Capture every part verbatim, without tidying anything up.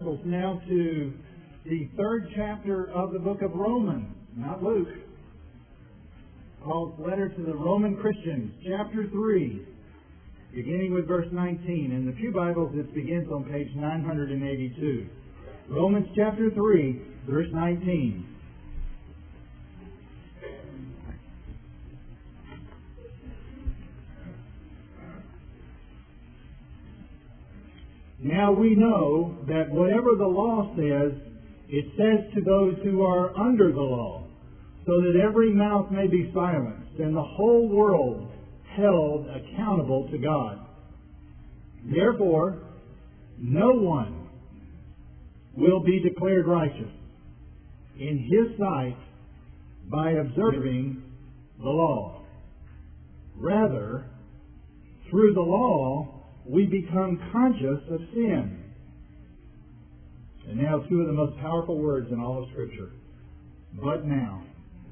Now to the third chapter of the book of Romans, not Luke. Paul's letter to the Roman Christians, chapter three, beginning with verse nineteen. In the Pew Bibles, this begins on page nine hundred eighty-two. Romans chapter three, verse nineteen. Now we know that whatever the law says, it says to those who are under the law, so that every mouth may be silenced, and the whole world held accountable to God. Therefore, no one will be declared righteous in His sight by observing the law. Rather, through the law, we become conscious of sin. And now two of the most powerful words in all of Scripture. But now.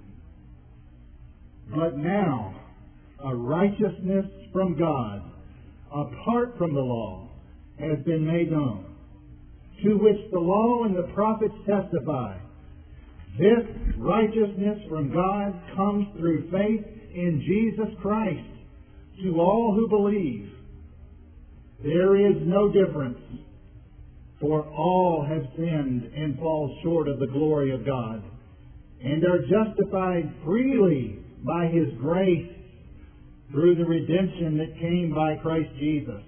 But now, a righteousness from God, apart from the law, has been made known, to which the law and the prophets testify. This righteousness from God comes through faith in Jesus Christ to all who believe. There is no difference, for all have sinned and fall short of the glory of God, and are justified freely by His grace through the redemption that came by Christ Jesus.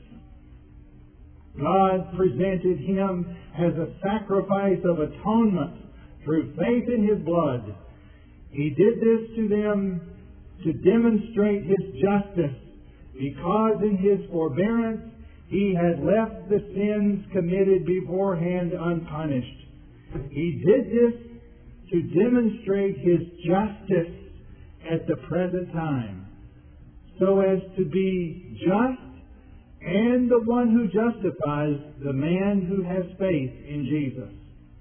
God presented Him as a sacrifice of atonement through faith in His blood. He did this to them to demonstrate His justice, because in His forbearance He had left the sins committed beforehand unpunished. He did this to demonstrate His justice at the present time, so as to be just and the one who justifies the man who has faith in Jesus.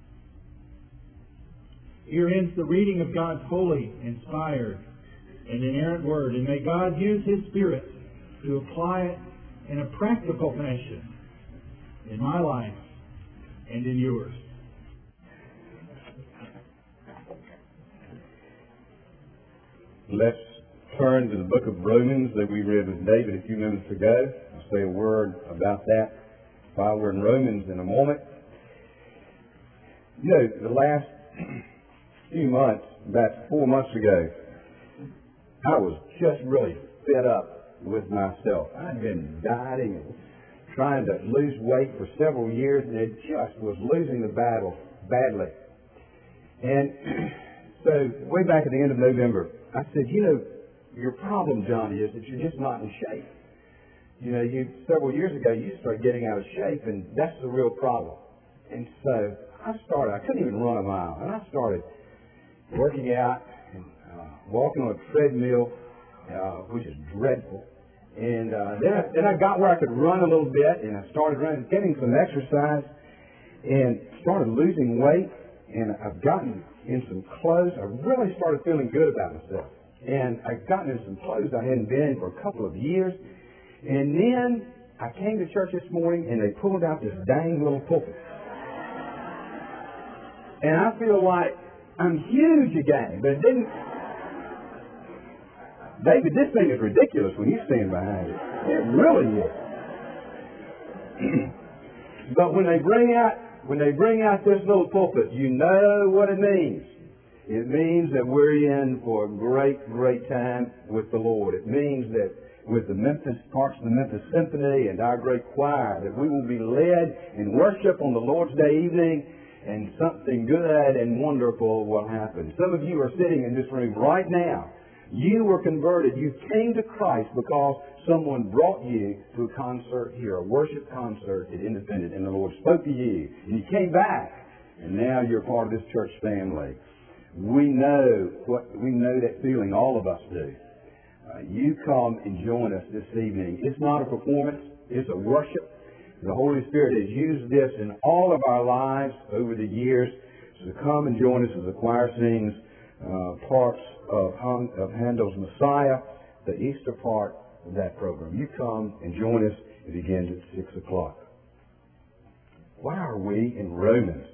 Here ends the reading of God's holy, inspired, and inerrant Word, and may God use His Spirit to apply it in a practical fashion in my life and in yours. Let's turn to the book of Romans that we read with David a few minutes ago. I'll say a word about that while we're in Romans in a moment. You know, the last few months, about four months ago, I was just really fed up with myself. I'd been dieting and trying to lose weight for several years, and it just was losing the battle badly. And so way back at the end of November, I said, you know, your problem, Johnny, is that you're just not in shape. You know, you several years ago, you started getting out of shape, and that's the real problem. And so I started, I couldn't even run a mile, and I started working out and uh, walking on a treadmill, uh, which is dreadful. And uh, then, I, then I got where I could run a little bit, and I started running, getting some exercise, and started losing weight, and I've gotten in some clothes. I really started feeling good about myself. And I've gotten in some clothes I hadn't been in for a couple of years. And then I came to church this morning, and they pulled out this dang little pulpit. And I feel like I'm huge again, but it didn't... David, this thing is ridiculous when you stand behind it. It really is. But when they bring out when they bring out this little pulpit, you know what it means. It means that we're in for a great, great time with the Lord. It means that with the Memphis parts of the Memphis Symphony and our great choir, that we will be led in worship on the Lord's Day evening, and something good and wonderful will happen. Some of you are sitting in this room right now. You were converted. You came to Christ because someone brought you to a concert here, a worship concert at Independent, and the Lord spoke to you, and you came back, and now you're part of this church family. We know what we know that feeling. All of us do. Uh, you come and join us this evening. It's not a performance. It's a worship. The Holy Spirit has used this in all of our lives over the years. So come and join us as the choir sings uh, parts of, Han- of Handel's Messiah, the Easter part of that program. You come and join us. It begins at six o'clock. Why are we in Romans?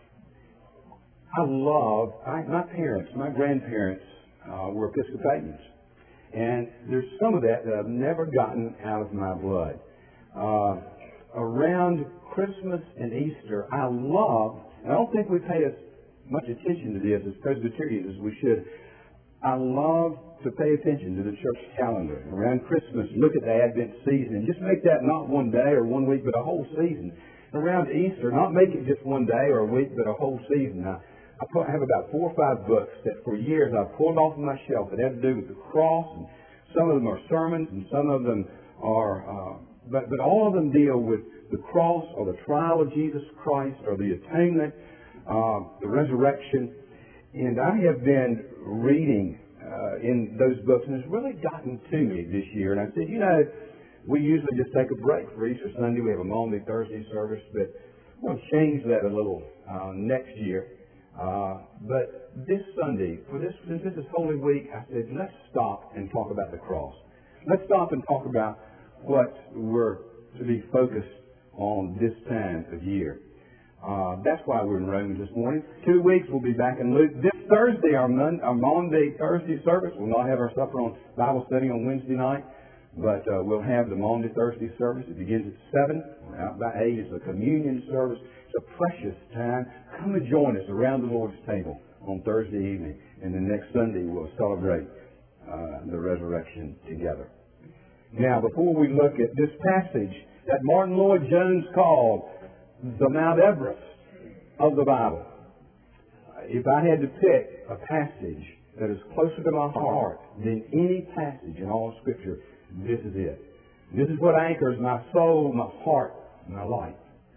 I love, I, my parents, my grandparents uh, were Episcopalians. And there's some of that that I've never gotten out of my blood. Uh, around Christmas and Easter, I love, and I don't think we pay as much attention to this as Presbyterians as we should. I love to pay attention to the church calendar. Around Christmas, look at the Advent season and just make that not one day or one week, but a whole season. Around Easter, not make it just one day or a week, but a whole season. I, I, put, I have about four or five books that for years I've pulled off of my shelf that have to do with the cross, and some of them are sermons, and some of them are, uh, but, but all of them deal with the cross or the trial of Jesus Christ or the atonement, uh, the resurrection. And I have been reading uh, in those books, and it's really gotten to me this year. And I said, you know, we usually just take a break for Easter Sunday. We have a Maundy Thursday service, but we'll change that a little uh, next year. Uh, but this Sunday, for this, since this is Holy Week, I said, let's stop and talk about the cross. Let's stop and talk about what we're to be focused on this time of year. Uh, that's why we're in Romans this morning. Two weeks, we'll be back in Luke. This Thursday, our, Monday, our Maundy Thursday service, we'll not have our supper on Bible study on Wednesday night, but uh, we'll have the Maundy Thursday service. It begins at seven. We're out by eight. It's a communion service. It's a precious time. Come and join us around the Lord's table on Thursday evening. And then next Sunday, we'll celebrate uh, the resurrection together. Now, before we look at this passage that Martin Lloyd-Jones called the Mount Everest of the Bible, if I had to pick a passage that is closer to my heart than any passage in all of Scripture, this is it. This is what anchors my soul, my heart, my life.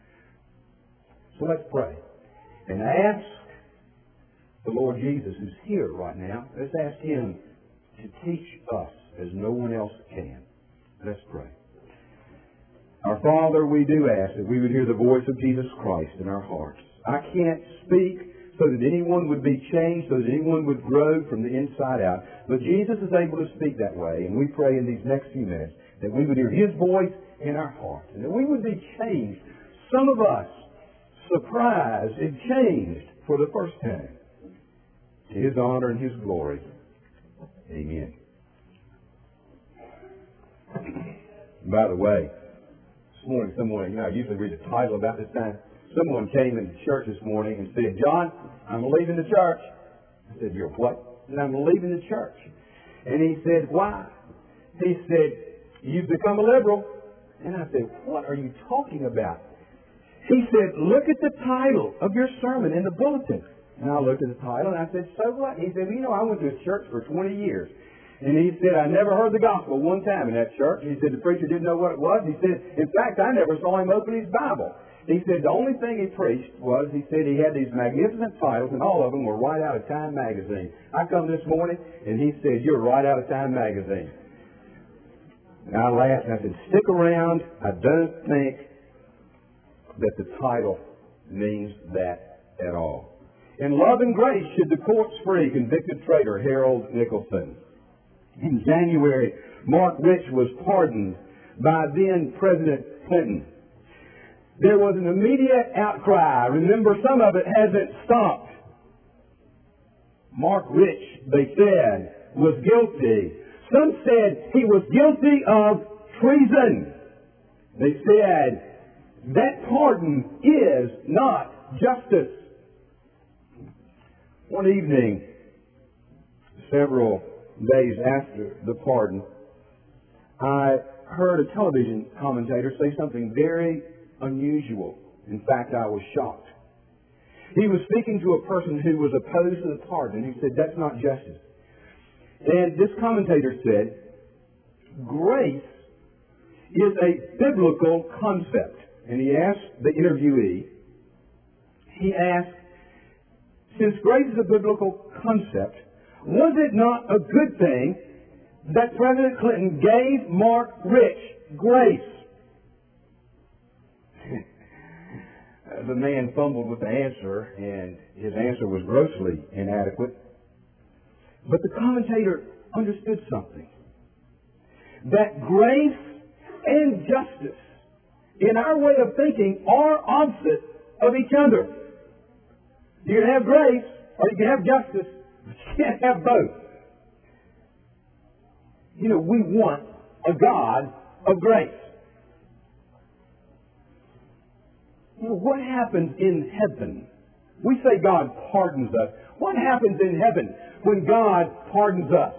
So let's pray and ask the Lord Jesus, who's here right now, let's ask Him to teach us as no one else can. Let's pray. Our Father, we do ask that we would hear the voice of Jesus Christ in our hearts. I can't speak so that anyone would be changed, so that anyone would grow from the inside out. But Jesus is able to speak that way, and we pray in these next few minutes that we would hear His voice in our hearts, and that we would be changed, some of us surprised and changed for the first time. To His honor and His glory. Amen. By the way, this morning someone, you know, I usually read the title about this time. Someone came into church this morning and said, John, I'm leaving the church. I said, you're what? I said, I'm leaving the church. And he said, why? He said, you've become a liberal. And I said, what are you talking about? He said, look at the title of your sermon in the bulletin. And I looked at the title and I said, so what? He said, well, you know, I went to a church for twenty years. And he said, I never heard the gospel one time in that church. He said, the preacher didn't know what it was. He said, in fact, I never saw him open his Bible. He said, the only thing he preached was, he said he had these magnificent titles, and all of them were right out of Time magazine. I come this morning, and he said, you're right out of Time magazine. And I laughed, and I said, stick around. I don't think that the title means that at all. In Love and Grace, should the courts free convicted traitor Harold Nicholson? In January, Mark Rich was pardoned by then President Clinton. There was an immediate outcry. Remember, some of it hasn't stopped. Mark Rich, they said, was guilty. Some said he was guilty of treason. They said that pardon is not justice. One evening, several days after the pardon, I heard a television commentator say something very unusual. In fact, I was shocked. He was speaking to a person who was opposed to the pardon, and he said, that's not justice. And this commentator said, grace is a biblical concept. And he asked the interviewee, he asked, since grace is a biblical concept, was it not a good thing that President Clinton gave Mark Rich grace? The man fumbled with the answer, and his answer was grossly inadequate. But the commentator understood something. That grace and justice in our way of thinking are opposite of each other. You can have grace or you can have justice, but you can't have both. You know, we want a God of grace. You know, what happens in heaven? We say God pardons us. What happens in heaven when God pardons us?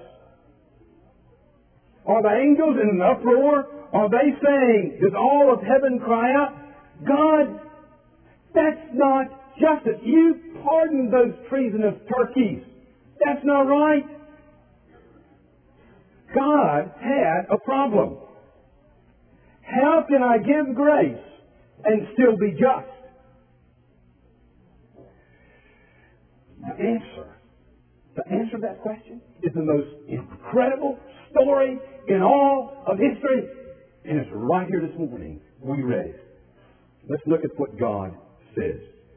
Are the angels in an uproar? Are they saying, does all of heaven cry out, God, that's not justice. You pardoned those treasonous turkeys. That's not right. God had a problem. How can I give grace and still be just? The answer, the answer to that question is the most incredible story in all of history. And it's right here this morning. We read it. Let's look at what God says.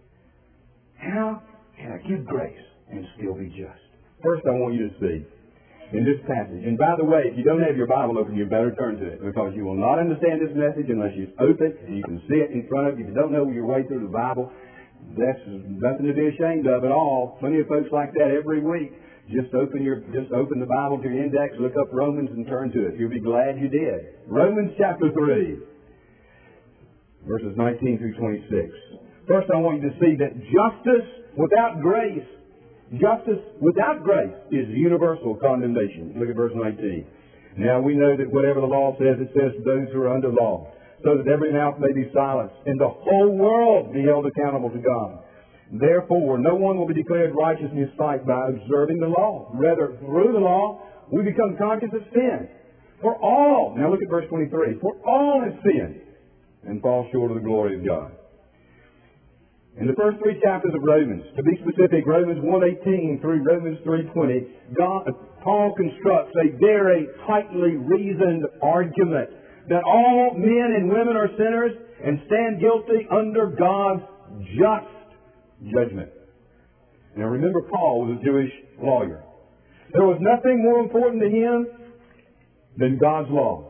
How can I give grace and still be just? First, I want you to see in this passage, and by the way, if you don't have your Bible open, you better turn to it, because you will not understand this message unless you open and you can see it in front of you. If you don't know your way through the Bible, that's nothing to be ashamed of at all. Plenty of folks like that every week. Just open your, just open the Bible to your index, look up Romans and turn to it. You'll be glad you did. Romans chapter three, verses nineteen through twenty-six. First, I want you to see that justice without grace, justice without grace is universal condemnation. Look at verse nineteen. Now we know that whatever the law says, it says to those who are under law, so that every mouth may be silenced, and the whole world be held accountable to God. Therefore, no one will be declared righteous in his sight by observing the law. Rather, through the law, we become conscious of sin. For all, now look at verse twenty-three, for all have sinned and fall short of the glory of God. In the first three chapters of Romans, to be specific, Romans one eighteen through Romans three twenty, God, Paul constructs a very tightly reasoned argument that all men and women are sinners and stand guilty under God's just judgment. Now remember, Paul was a Jewish lawyer. There was nothing more important to him than God's law.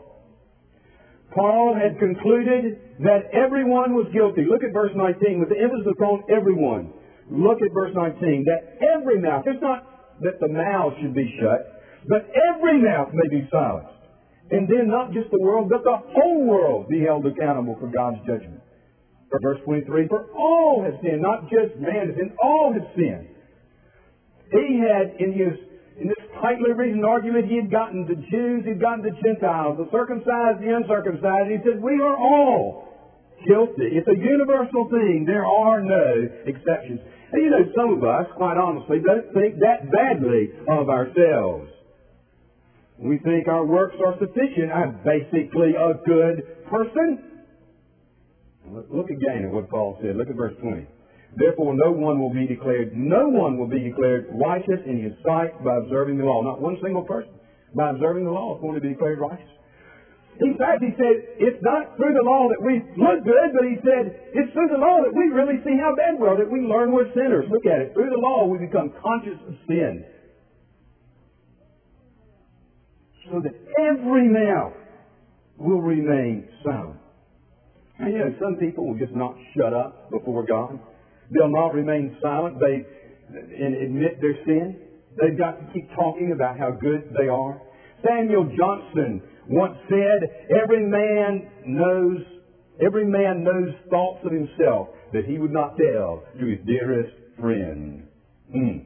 Paul had concluded that everyone was guilty. Look at verse nineteen with the emphasis upon everyone. Look at verse nineteen. That every mouth, it's not that the mouth should be shut, but every mouth may be silenced. And then not just the world, but the whole world be held accountable for God's judgment. For verse twenty-three, for all have sinned, not just man has sinned, all have sinned. He had in his In this tightly reasoned argument, he had gotten the Jews, he had gotten the Gentiles, the circumcised, the uncircumcised. He said, we are all guilty. It's a universal thing. There are no exceptions. And you know, some of us, quite honestly, don't think that badly of ourselves. We think our works are sufficient. I'm basically a good person. Look again at what Paul said. Look at verse twenty. Therefore, no one will be declared, no one will be declared righteous in his sight by observing the law. Not one single person. By observing the law is going to be declared righteous. In fact, he said, it's not through the law that we look good, but he said, it's through the law that we really see how bad we are, that we learn we're sinners. Look at it. Through the law, we become conscious of sin. So that every mouth will remain silent. And you know, some people will just not shut up before God. They'll not remain silent. They and admit their sin. They've got to keep talking about how good they are. Samuel Johnson once said, "Every man knows, every man knows thoughts of himself that he would not tell to his dearest friend." Hmm.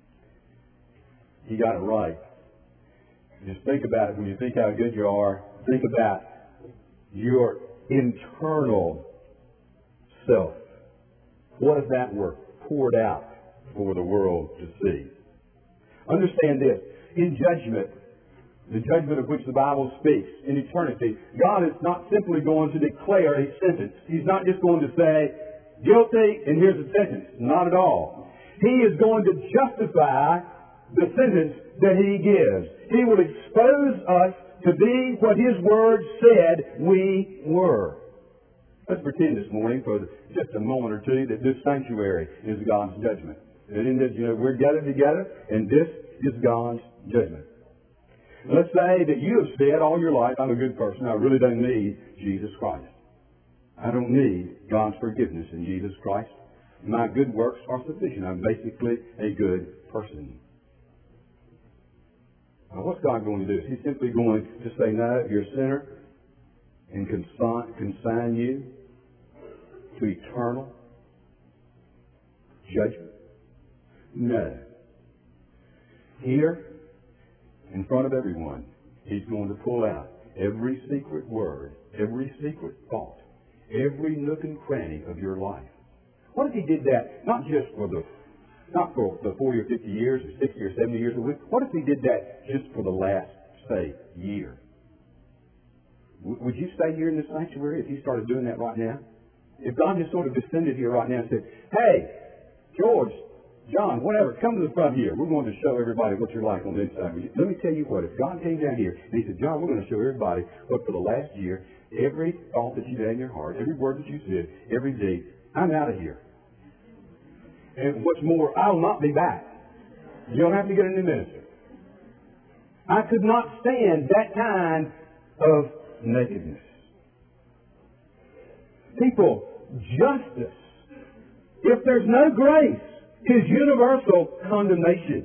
He got it right. Just think about it. When you think how good you are, think about your internal self. What if that were poured out for the world to see? Understand this. In judgment, the judgment of which the Bible speaks, in eternity, God is not simply going to declare a sentence. He's not just going to say, guilty, and here's a sentence. Not at all. He is going to justify the sentence that He gives. He will expose us to be what His Word said we were. Let's pretend this morning for just a moment or two that this sanctuary is God's judgment. And in this, you know, we're gathered together, and this is God's judgment. Let's say that you have said all your life, I'm a good person, I really don't need Jesus Christ. I don't need God's forgiveness in Jesus Christ. My good works are sufficient. I'm basically a good person. Now, what's God going to do? Is He simply going to say, no, you're a sinner, and consign, consign you to eternal judgment? No. Here, in front of everyone, He's going to pull out every secret word, every secret thought, every nook and cranny of your life. What if He did that, not just for the, not for the forty or fifty years or sixty or seventy years a week? What if He did that just for the last, say, year? W- would you stay here in this sanctuary if He started doing that right now? If God just sort of descended here right now and said, hey, George, John, whatever, come to the front here. We're going to show everybody what you're like on the inside. Let me tell you what, if God came down here and He said, John, we're going to show everybody what for the last year, every thought that you had in your heart, every word that you said, every deed, I'm out of here. And what's more, I'll not be back. You don't have to get a new minister. I could not stand that kind of nakedness. People, justice. If there's no grace, His universal condemnation.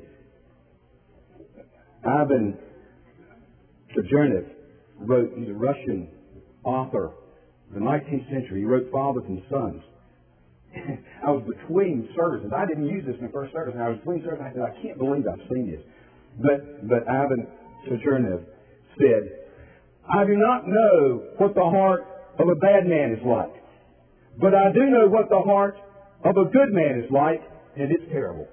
Ivan Turgenev wrote, he's a Russian author of the nineteenth century. He wrote Fathers and Sons. I was between services. I didn't use this in the first service, and I was between services. I said, I can't believe I've seen this. But, but Ivan Turgenev said, I do not know what the heart of a bad man is like, but I do know what the heart of a good man is like, and it's terrible.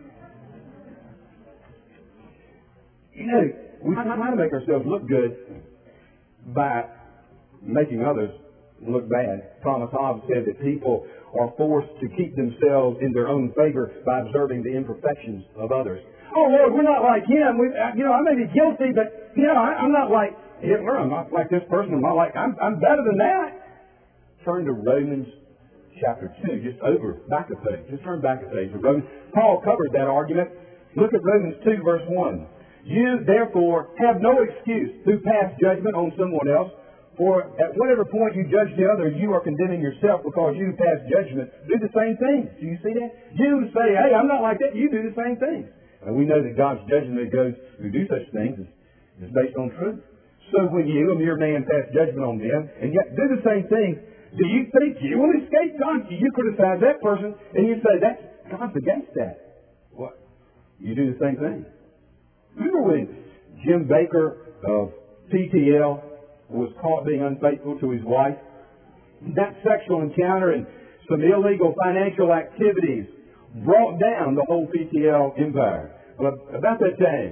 You know, we try to make ourselves look good by making others look bad. Thomas Hobbes said that people are forced to keep themselves in their own favor by observing the imperfections of others. Oh, Lord, we're not like him. We, you know, I may be guilty, but, you know, I, I'm not like Hitler. I'm not like this person. I'm not like, I'm, I'm better than that. Turn to Romans chapter two, just over, back a page. Just turn back a page. Romans, Paul covered that argument. Look at Romans two, verse one. You, therefore, have no excuse to pass judgment on someone else, for at whatever point you judge the other, you are condemning yourself because you pass judgment. Do the same thing. Do you see that? You say, hey, I'm not like that. You do the same thing. And we know that God's judgment that goes who do such things is, is based on truth. So when you, a mere man, pass judgment on them, and yet do the same thing, do you think you will escape God? You criticize that person, and you say, that's, God's against that. What? You do the same thing. Remember when Jim Baker of P T L was caught being unfaithful to his wife? That sexual encounter and some illegal financial activities brought down the whole P T L empire. Well, about that time,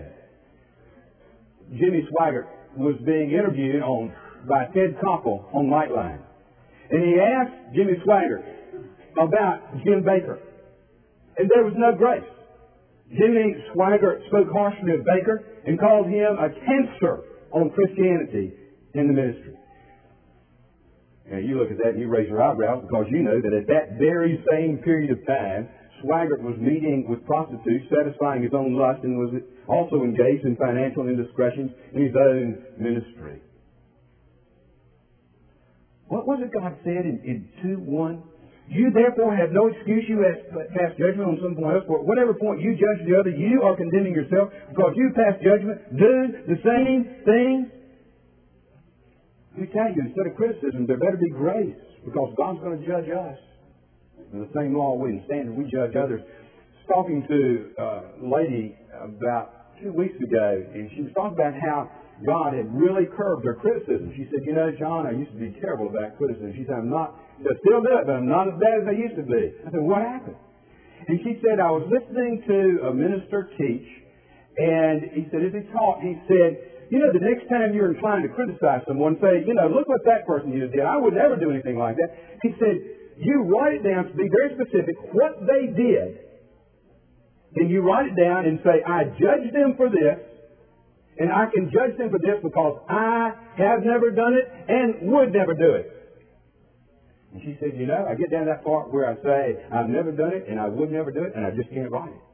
Jimmy Swaggart was being interviewed on by Ted Koppel on Nightline. And he asked Jimmy Swaggart about Jim Baker. And there was no grace. Jimmy Swaggart spoke harshly of Baker and called him a cancer on Christianity in the ministry. Now you look at that and you raise your eyebrows because you know that at that very same period of time, Swaggart was meeting with prostitutes, satisfying his own lust, and was also engaged in financial indiscretions in his own ministry. What was it God said in, in two one? You therefore have no excuse. You have passed judgment on someone else. For whatever point you judge the other, you are condemning yourself because you passed judgment. Do the same things. Let me tell you, instead of criticism, there better be grace because God's going to judge us. In the same law we standard we judge others. I was talking to a lady about two weeks ago, and she was talking about how God had really curbed her criticism. She said, you know, John, I used to be terrible about criticism. She said, I'm not, I still do it, but I'm not as bad as I used to be. I said, what happened? And she said, I was listening to a minister teach, and he said, as he taught, he said, you know, the next time you're inclined to criticize someone, say, you know, look what that person just did. I would never do anything like that. He said, you write it down to be very specific what they did. Then you write it down and say, I judge them for this, and I can judge them for this because I have never done it and would never do it. And she said, you know, I get down to that part where I say, I've never done it and I would never do it, and I just can't write it.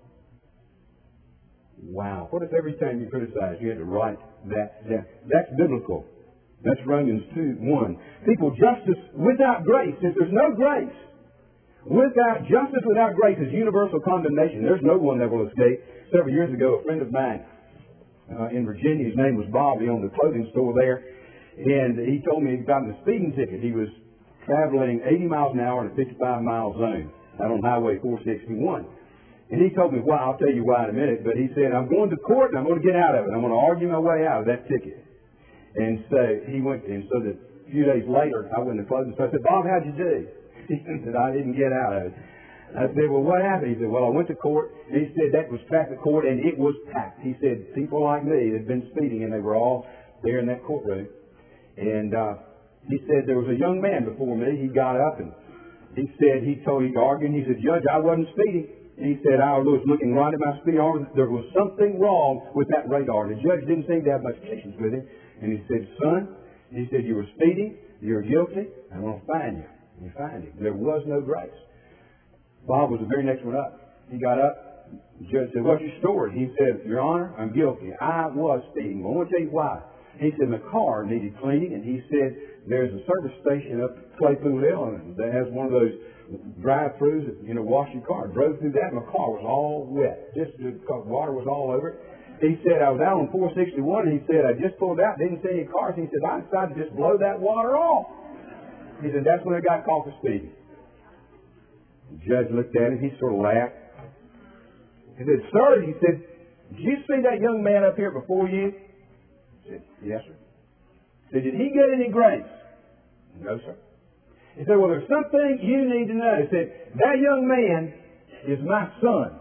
Wow. What if every time you criticize, you had to write that down? That's biblical. That's Romans two one. People, justice without grace, since there's no grace, without justice without grace is universal condemnation. There's no one that will escape. Several years ago, a friend of mine uh, in Virginia, his name was Bob, he owned a clothing store there, and he told me he'd gotten a speeding ticket. He was traveling eighty miles an hour in a fifty-five mile zone out on Highway four sixty-one. And he told me why. I'll tell you why in a minute. But he said, I'm going to court and I'm going to get out of it. I'm going to argue my way out of that ticket. And so he went, and so that a few days later, I went to the clothing store. I said, Bob, how'd you do? He said, I didn't get out of it. I said, well, what happened? He said, well, I went to court. And he said, that was traffic court, and it was packed. He said, people like me had been speeding, and they were all there in that courtroom. And uh, he said, there was a young man before me. He got up, and he said, he told, he argued, he said, Judge, I wasn't speeding. And he said, I was looking right at my speedometer. There was something wrong with that radar. The judge didn't seem to have much patience with him. And he said, son, he said, you were speeding, you're guilty, I'm going to fine you. And he fined him. There was no grace. Bob was the very next one up. He got up. The judge said, what's your story? He said, Your Honor, I'm guilty. I was speeding. Well, I want to tell you why. He said, my car needed cleaning, and he said, there's a service station up at Claypool Hill that has one of those drive-throughs that, you know, wash your car. I drove through that, and my car was all wet. Just because water was all over it. He said, I was out on four sixty-one, and he said, I just pulled out, didn't see any cars. He said, I decided to just blow that water off. He said, that's when I got caught for speeding. The judge looked at him, he sort of laughed. He said, sir, he said, did you see that young man up here before you? He said, yes, sir. He said, did he get any grace? No, sir. He said, well, there's something you need to know. He said, that young man is my son.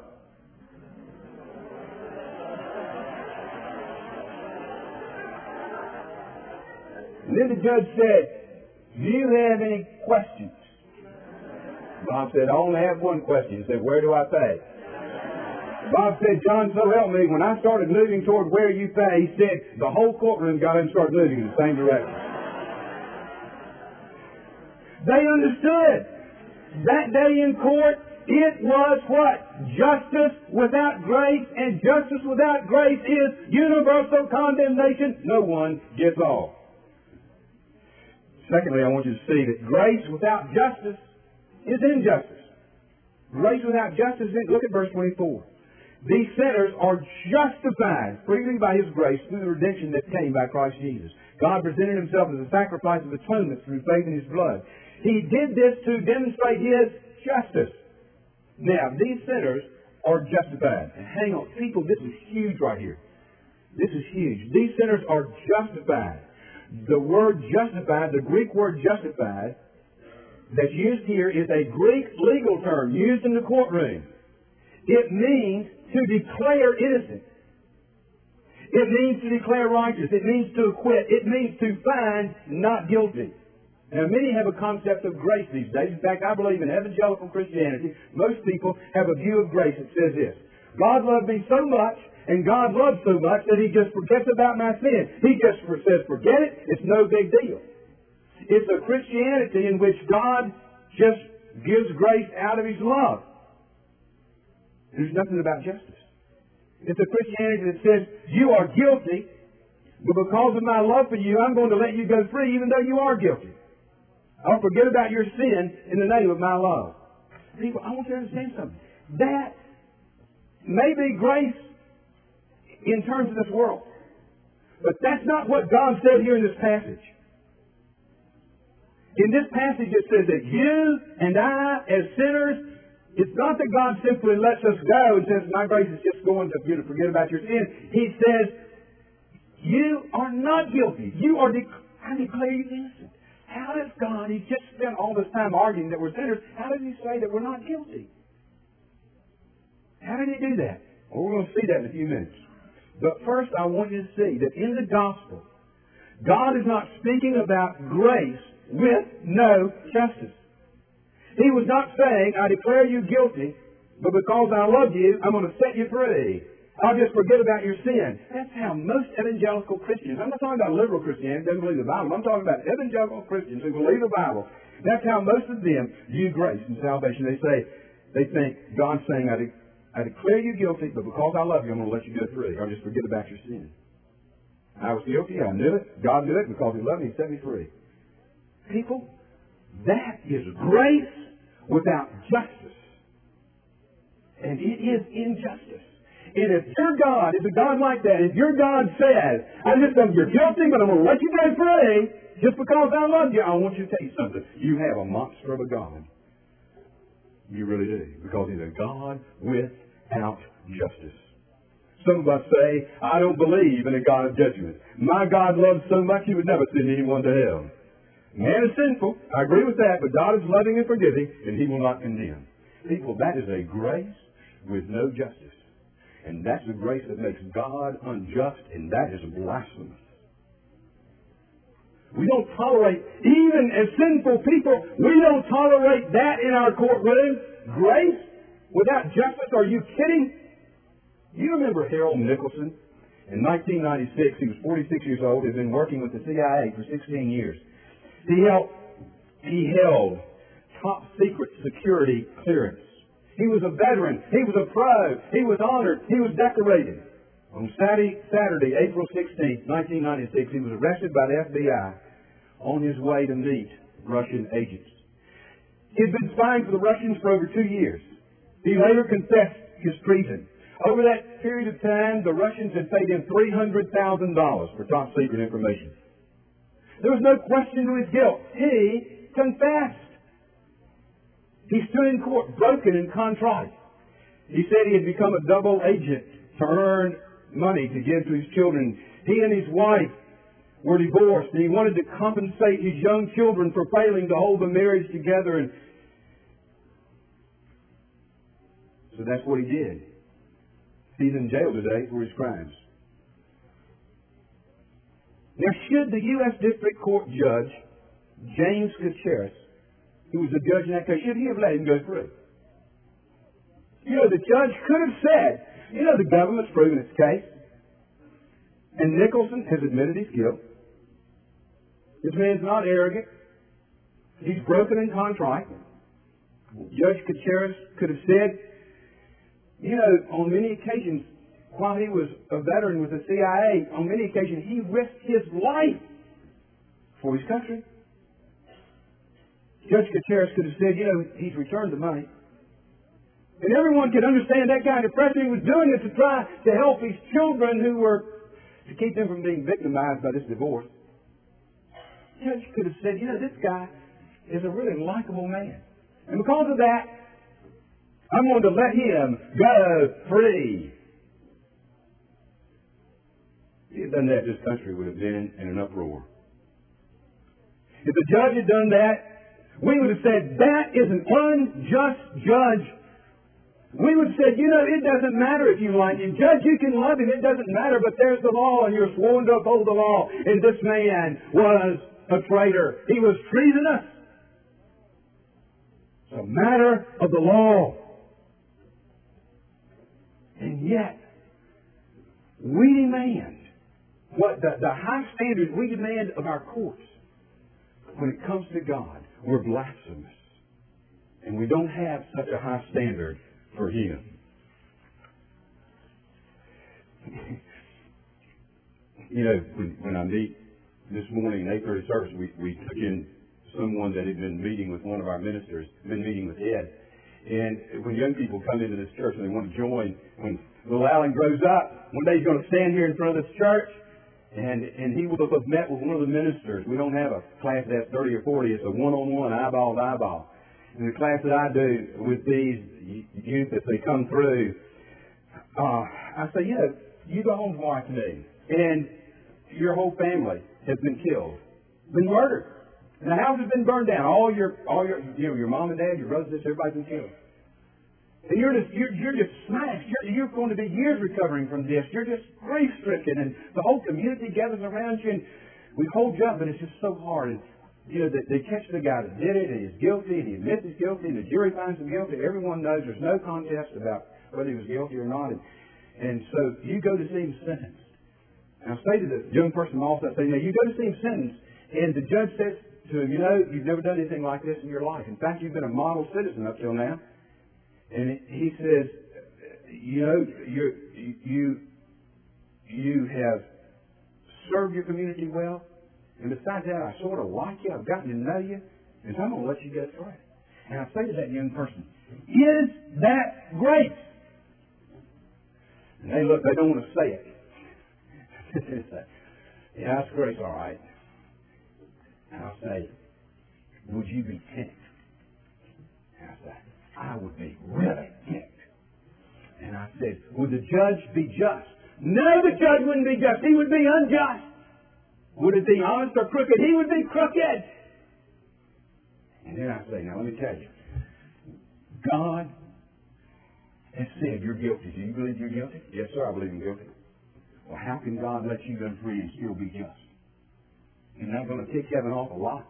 And then the judge said, do you have any questions? Bob said, I only have one question. He said, where do I pay? Bob said, John, so help me, when I started moving toward where you pay, he said, the whole courtroom got in and started moving in the same direction. They understood. That day in court, it was what? Justice without grace, and justice without grace is universal condemnation. No one gets off. Secondly, I want you to see that grace without justice is injustice. Grace without justice is injustice. Look at verse twenty-four. These sinners are justified freely by His grace through the redemption that came by Christ Jesus. God presented Himself as a sacrifice of atonement through faith in His blood. He did this to demonstrate His justice. Now, these sinners are justified. And hang on, people, this is huge right here. This is huge. These sinners are justified. The word justified, the Greek word justified, that's used here is a Greek legal term used in the courtroom. It means to declare innocent. It means to declare righteous. It means to acquit. It means to find not guilty. Now, many have a concept of grace these days. In fact, I believe in evangelical Christianity, most people have a view of grace that says this: God loved me so much, and God loves so much that He just forgets about my sin. He just says, forget it, it's no big deal. It's a Christianity in which God just gives grace out of His love. There's nothing about justice. It's a Christianity that says, you are guilty, but because of my love for you, I'm going to let you go free even though you are guilty. I'll forget about your sin in the name of my love. People, I want you to understand something. That may be grace in terms of this world. But that's not what God said here in this passage. In this passage it says that you and I, as sinners, it's not that God simply lets us go and says, my grace is just going to you to forget about your sin. He says, you are not guilty. You are, de- I declare you innocent. How does God, He just spent all this time arguing that we're sinners, how does He say that we're not guilty? How did He do that? Well, we're going to see that in a few minutes. But first I want you to see that in the gospel, God is not speaking about grace with no justice. He was not saying, I declare you guilty, but because I love you, I'm going to set you free. I'll just forget about your sin. That's how most evangelical Christians, I'm not talking about liberal Christianity who doesn't believe the Bible, I'm talking about evangelical Christians who believe the Bible. That's how most of them view grace and salvation. They say, they think God's saying, I, de- I declare you guilty, but because I love you, I'm going to let you go free. I'll just forget about your sin. I was guilty. I knew it. God knew it. Because He loved me, He set me free. People, that is grace without justice. And it is injustice. And if your God is a God like that, if your God says, I just know you're guilty, but I'm going to let you go free just because I love you, I want you to tell you something. You have a monster of a God. You really do. Because He's a God without justice. Some of us say, I don't believe in a God of judgment. My God loves so much He would never send anyone to hell. Man is sinful. I agree with that. But God is loving and forgiving, and He will not condemn. People, that is a grace with no justice. And that's the grace that makes God unjust, and that is blasphemous. We don't tolerate, even as sinful people, we don't tolerate that in our courtroom. Grace without justice? Are you kidding? You remember Harold Nicholson? In nineteen ninety-six, he was forty-six years old. He had been working with the C I A for sixteen years. He held, he held top secret security clearance. He was a veteran. He was a pro. He was honored. He was decorated. On Saturday, Saturday, April sixteenth, nineteen ninety-six, he was arrested by the F B I on his way to meet Russian agents. He had been spying for the Russians for over two years. He later confessed his treason. Over that period of time, the Russians had paid him three hundred thousand dollars for top secret information. There was no question to his guilt. He confessed. He stood in court broken and contrite. He said he had become a double agent to earn money to give to his children. He and his wife were divorced, and he wanted to compensate his young children for failing to hold the marriage together. And so that's what he did. He's in jail today for his crimes. Now, should the U S District Court Judge, James Gutierrez, who was the judge in that case, should he have let him go free? You know, the judge could have said, you know, the government's proven its case, and Nicholson has admitted his guilt. This man's not arrogant. He's broken and contrite. Judge Gutierrez could have said, you know, on many occasions, while he was a veteran with the C I A, on many occasions he risked his life for his country. Judge Gutierrez could have said, you know, he's returned the money. And everyone could understand that kind of pressure. He was doing it to try to help his children who were, to keep them from being victimized by this divorce. Judge could have said, you know, this guy is a really likable man. And because of that, I'm going to let him go free. If he had done that, this country would have been in an uproar. If the judge had done that, we would have said, that is an unjust judge. We would have said, you know, it doesn't matter if you like him. Judge, you can love him. It doesn't matter, but there's the law, and you're sworn to uphold the law. And this man was a traitor. He was treasonous. It's a matter of the law. And yet, we demand what the, the high standards we demand of our courts. When it comes to God, we're blasphemous. And we don't have such a high standard for Him. You know, when, when I meet this morning in eight thirty service, we, we took in someone that had been meeting with one of our ministers, been meeting with Ed. And when young people come into this church and they want to join, when little Alan grows up, one day he's going to stand here in front of this church, and and he will have met with one of the ministers. We don't have a class that has thirty or forty. It's a one-on-one, eyeball to eyeball. In the class that I do with these youth as they come through, uh, I say, you know, you go home tomorrow afternoon, and your whole family has been killed, been murdered. And the house has been burned down. All your, all your, you know, your mom and dad, your brothers, everybody's been killed. And you're just, you're, you're just smashed. You're, you're going to be years recovering from this. You're just grief-stricken, and the whole community gathers around you, and we hold you up, but it's just so hard. And, you know, they, they catch the guy that did it, and he's guilty, and he admits he's guilty, and the jury finds him guilty. Everyone knows there's no contest about whether he was guilty or not. And, and so you go to see him sentenced. And I say to the young person also, I say, now you go to see him sentenced, and the judge says to him, you know, you've never done anything like this in your life. In fact, you've been a model citizen up till now. And he says, you know, you you you have served your community well. And besides that, I sort of like you. I've gotten to know you. And so I'm going to let you go through it. And I say to that young person, is that grace? And they look, they don't want to say it. They say, yeah, that's grace, all right. And I'll say, would you be ticked? And I say, I would be really ticked. And I said, would the judge be just? No, the judge wouldn't be just. He would be unjust. Would it be honest or crooked? He would be crooked. And then I say, now let me tell you, God has said you're guilty. Do you believe you're guilty? Yes, sir, I believe I'm guilty. Well, how can God let you go free and still be just? Isn't that going to tick heaven off a lot?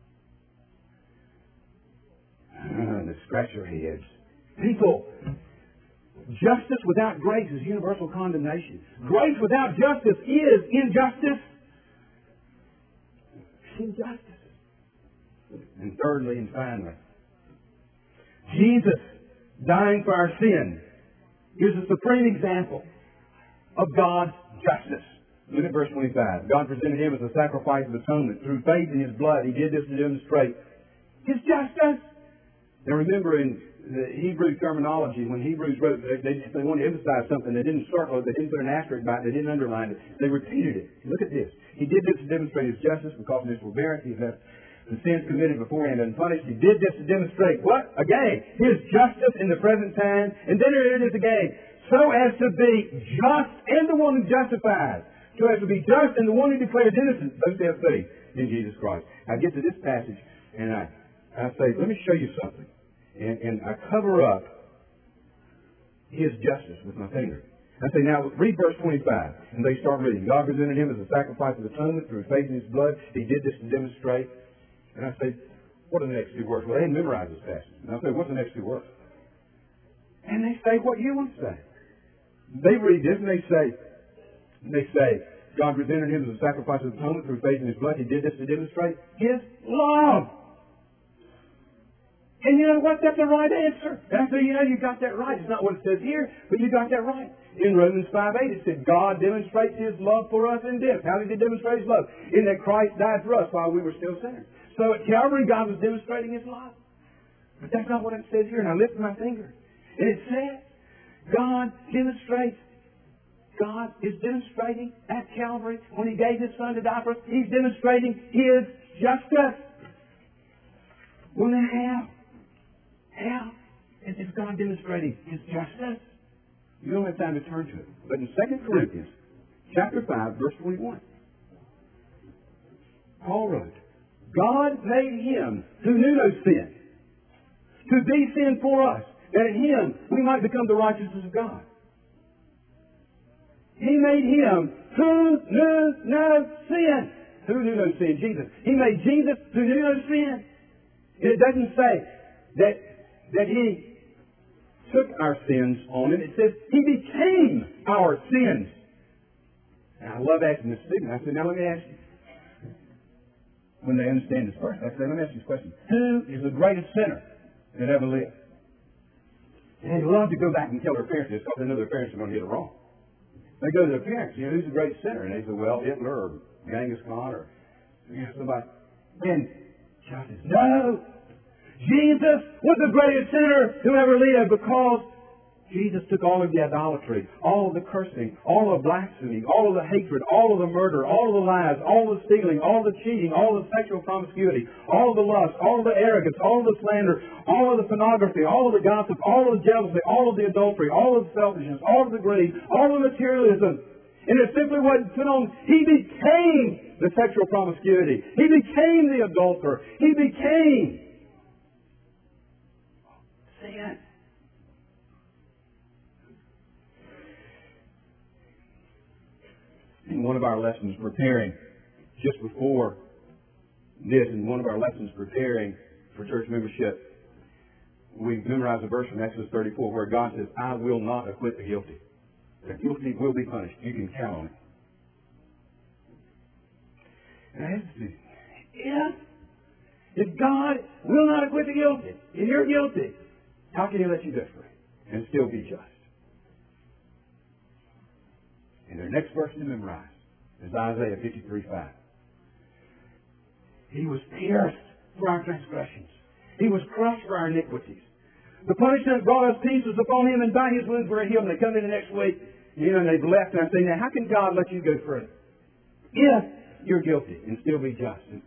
Uh, they scratch their heads. People, justice without grace is universal condemnation. Grace without justice is injustice. Injustice. And thirdly and finally, Jesus dying for our sin is a supreme example of God's justice. Look at verse twenty-five. God presented Him as a sacrifice of atonement. Through faith in His blood, He did this to demonstrate His justice. Now remember in the Hebrew terminology, when Hebrews wrote, they, they, they wanted to emphasize something. They didn't circle it. They didn't put an asterisk by it. They didn't underline it. They repeated it. Look at this. He did this to demonstrate His justice because of His forbearance. He left the sins committed beforehand unpunished. He did this to demonstrate what? Again, His justice in the present time. And then it is again. So as to be just and the one who justifies. So as to be just and the one who declares innocent those who have faith in Jesus Christ. I get to this passage and I, I say, let me show you something. And, and I cover up His justice with my finger. I say, now read verse twenty-five. And they start reading. God presented Him as a sacrifice of atonement through faith in His blood. He did this to demonstrate. And I say, what are the next two words? Well, they didn't memorize this passage. And I say, what's the next two words? And they say what you want to say. They read this and they say, they say, God presented Him as a sacrifice of atonement through faith in His blood. He did this to demonstrate His love. And you know what? That's the right answer. And I say, you know, you got that right. It's not what it says here, but you got that right. In Romans five eight, it said, God demonstrates His love for us in this. How did He demonstrate His love? In that Christ died for us while we were still sinners. So at Calvary, God was demonstrating His love. But that's not what it says here. And I lift my finger. And it says, God demonstrates, God is demonstrating at Calvary when He gave His Son to die for us. He's demonstrating His justice. Well, then how? How is God demonstrating His justice? You don't have time to turn to it. But in Second Corinthians chapter five, verse twenty-one, Paul wrote, God made Him who knew no sin to be sin for us, that in Him we might become the righteousness of God. He made Him who knew no sin. Who knew no sin? Jesus. He made Jesus who knew no sin. And it doesn't say that, that He took our sins on Him. It says He became our sins. And I love asking this student. I said, now let me ask you. When they understand this verse, I said, let me ask you this question. Who is the greatest sinner that ever lived? And they love to go back and tell their parents this because they know their parents are going to get it wrong. They go to their parents, you know, who's the greatest sinner? And they say, well, Hitler or Genghis Khan or you know, somebody. And God says, no. Jesus was the greatest sinner who ever lived because Jesus took all of the idolatry, all of the cursing, all of the blasphemy, all of the hatred, all of the murder, all of the lies, all of the stealing, all of the cheating, all of the sexual promiscuity, all of the lust, all of the arrogance, all of the slander, all of the pornography, all of the gossip, all of the jealousy, all of the adultery, all of the selfishness, all of the greed, all of the materialism. And it simply wasn't put on. He became the sexual promiscuity. He became the adulterer. He became sin. In one of our lessons preparing, just before this, in one of our lessons preparing for church membership, we memorized a verse from Exodus thirty-four where God says, I will not acquit the guilty. The guilty will be punished. You can count on it. And I asked you, yeah, if God will not acquit the guilty, and you're guilty, how can He let you go free and still be just? And their next verse to memorize It's Isaiah fifty-three five. He was pierced for our transgressions. He was crushed for our iniquities. The punishment that brought us peace was upon Him, and by His wounds we're healed. And they come in the next week, you know, and they've left, and I say, now how can God let you go further if you're guilty and still be just? And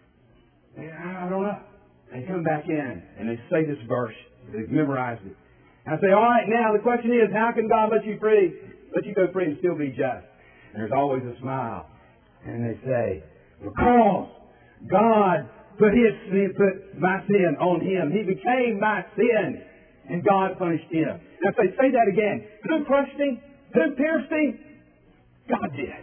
I don't know. They come back in, and they say this verse. They've memorized it. And I say, all right, now the question is, how can God let you free, let you go free and still be just? And there's always a smile. And they say, because God put His sin, put my sin on Him. He became my sin, and God punished Him. Now say, say that again. Who crushed Him? Who pierced Him? God did.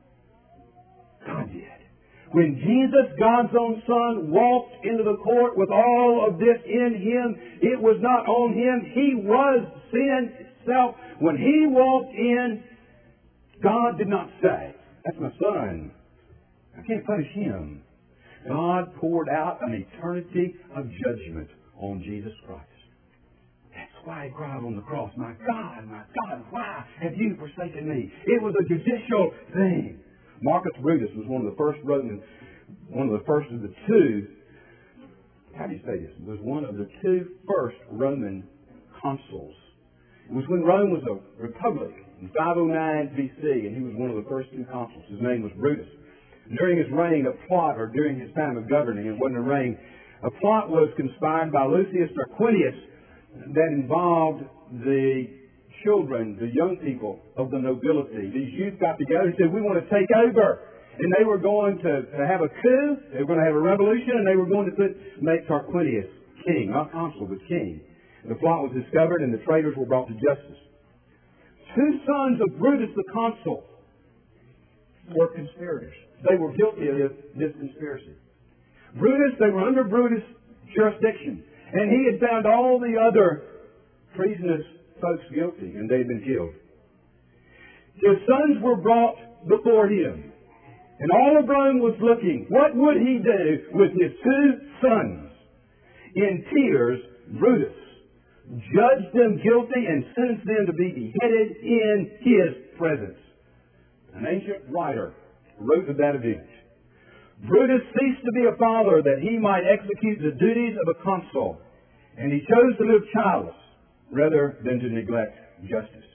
God did. When Jesus, God's own Son, walked into the court with all of this in Him, it was not on Him. He was sin itself. When He walked in, God did not say, that's my Son. I can't punish Him. God poured out an eternity of judgment on Jesus Christ. That's why He cried on the cross, my God, my God, why have you forsaken me? It was a judicial thing. Marcus Brutus was one of the first Roman, one of the first of the two, how do you say this? Was one of the two first Roman consuls. It was when Rome was a republic in five oh nine B C, and he was one of the first two consuls. His name was Brutus. During his reign, a plot, or during his time of governing, it wasn't a reign, a plot was conspired by Lucius Tarquinius that involved the children, the young people of the nobility. These youth got together and said, we want to take over. And they were going to, to have a coup, they were going to have a revolution, and they were going to put, make Tarquinius king, not consul, but king. The plot was discovered, and the traitors were brought to justice. Two sons of Brutus the consul were conspirators. They were guilty of this conspiracy. Brutus, they were under Brutus' jurisdiction, and he had found all the other treasonous folks guilty, and they had been killed. His sons were brought before him, and all of Rome was looking. What would he do with his two sons? In tears, Brutus judged them guilty and sentenced them to be beheaded in his presence. An ancient writer wrote of that event. Brutus ceased to be a father that he might execute the duties of a consul, and he chose to live childless rather than to neglect justice.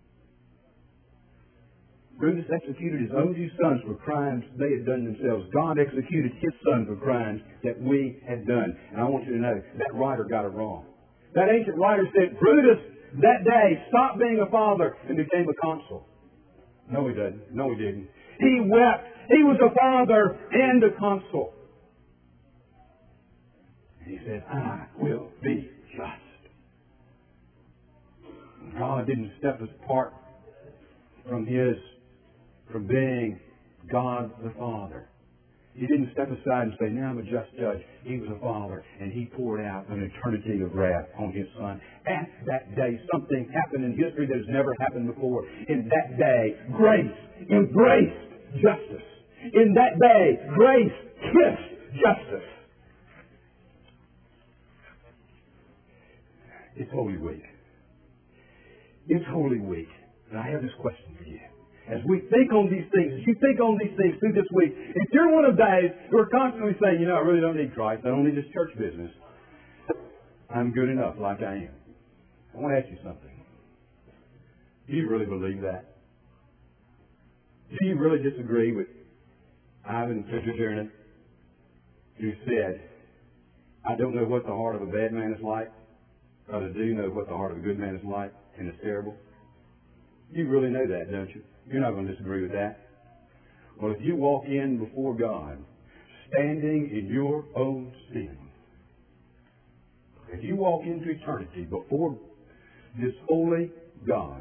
Brutus executed his own two sons for crimes they had done themselves. God executed His Son for crimes that we had done. And I want you to know, that writer got it wrong. That ancient writer said, Brutus, that day, stopped being a father and became a consul. No, he didn't. No, he didn't. He wept. He was a father and a consul. He said, I will be just. God didn't step us apart from His, from being God the Father. He didn't step aside and say, now I'm a just judge. He was a father, and He poured out an eternity of wrath on His Son. At that day, something happened in history that has never happened before. In that day, grace embraced justice. In that day, grace kissed justice. It's Holy Week. It's Holy Week. And I have this question for you. As we think on these things, as you think on these things through this week, if you're one of those who are constantly saying, you know, I really don't need Christ, I don't need this church business, I'm good enough like I am. I want to ask you something. Do you really believe that? Do you really disagree with Ivan Fitzgerald, who said, I don't know what the heart of a bad man is like, but I do know what the heart of a good man is like, and it's terrible? You really know that, don't you? You're not going to disagree with that. Well, if you walk in before God, standing in your own sin, if you walk into eternity before this holy God,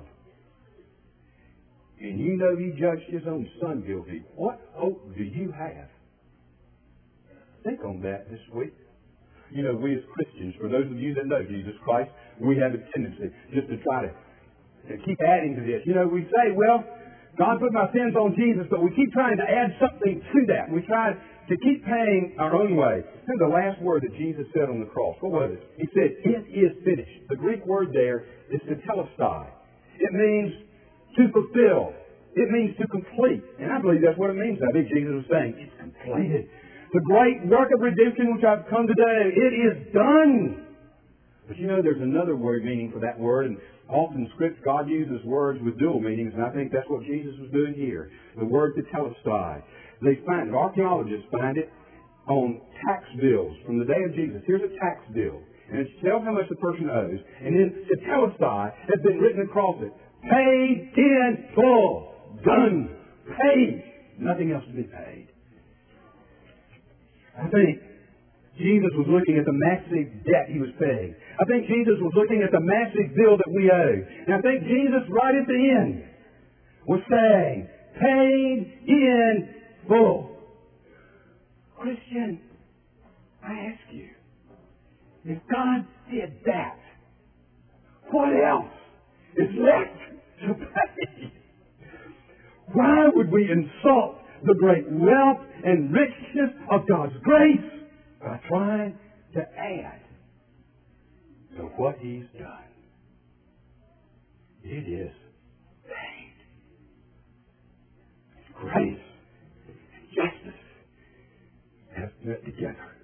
and you know He judged His own Son guilty, what hope do you have? Think on that this week. You know, we as Christians, for those of you that know Jesus Christ, we have a tendency just to try to keep adding to this. You know, we say, well, God put my sins on Jesus, but we keep trying to add something to that. We try to keep paying our own way. And the last word that Jesus said on the cross, what was it? He said, it is finished. The Greek word there is tetelestai. It means to fulfill. It means to complete. And I believe that's what it means. I think Jesus was saying, it's completed. The great work of redemption which I've come today, it is done. But you know, there's another word meaning for that word, and often in Scripture God uses words with dual meanings, and I think that's what Jesus was doing here. The word tetelestai. They find it, archaeologists find it on tax bills from the day of Jesus. Here's a tax bill, and it tells how much the person owes, and then tetelestai has been written across it. Paid in full. Done. Paid. Nothing else to be paid. I think Jesus was looking at the massive debt he was paying. I think Jesus was looking at the massive bill that we owe. And I think Jesus, right at the end, was saying, paid in full. Christian, I ask you, if God did that, what else is left to pay? Why would we insult the great wealth and richness of God's grace by trying to add to what He's done? It is paid. Grace and justice have met together.